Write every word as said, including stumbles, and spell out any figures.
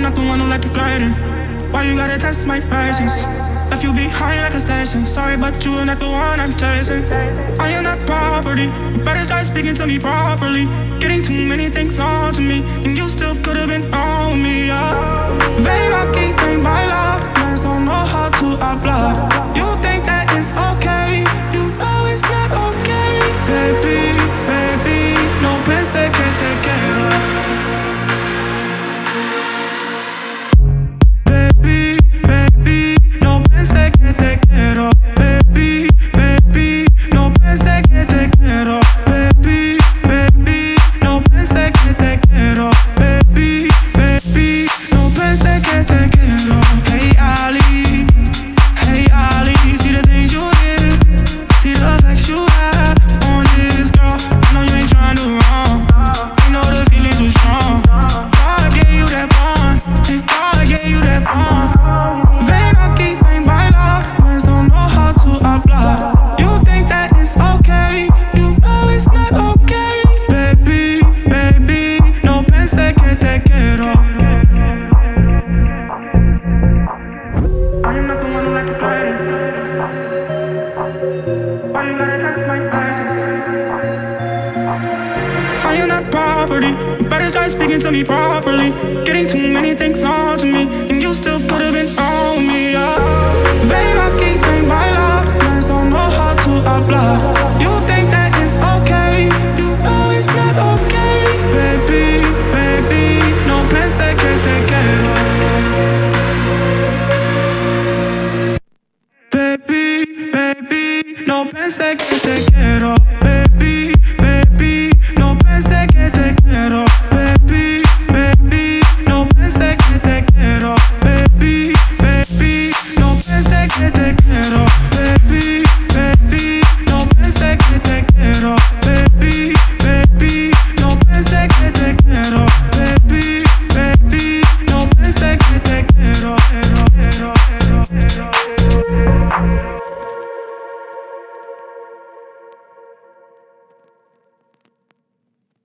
not the one who like you grading. Why you gotta test my patience? Left you behind like a station. Sorry, but you are not the one I'm chasing. I am not property. You better start speaking to me properly. Getting too many things on to me, and you still could've been on me, yeah. Vain lucky, vain by luck. Mans don't know how to apply. You think that it's okay, you know it's not okay. Baby, baby, no pensé que te quiero. Baby, baby, no pensé que te quiero. Baby, baby, no pensé que te quiero. Baby, baby, no pensé que te quiero. Baby, baby, no pensé que te quiero. Hey Ali, hey Ali, see the things you did, see the effects you had on this girl. I know you ain't trying to do wrong. I know the feelings too strong. God gave you that bond, and God gave you that bond. Vain lucky, vain by luck. Mans don't know how to apply. You think that it's okay, you know it's not okay. Baby, baby, no pensé que te quiero. I am not the one who like to play. Why you gotta test my patience? I am not property. You better start speaking to me properly. Getting too many things on to me, and you still could've been on me, yeah. Vain lucky, vain by luck. Mans don't know how to apply. You think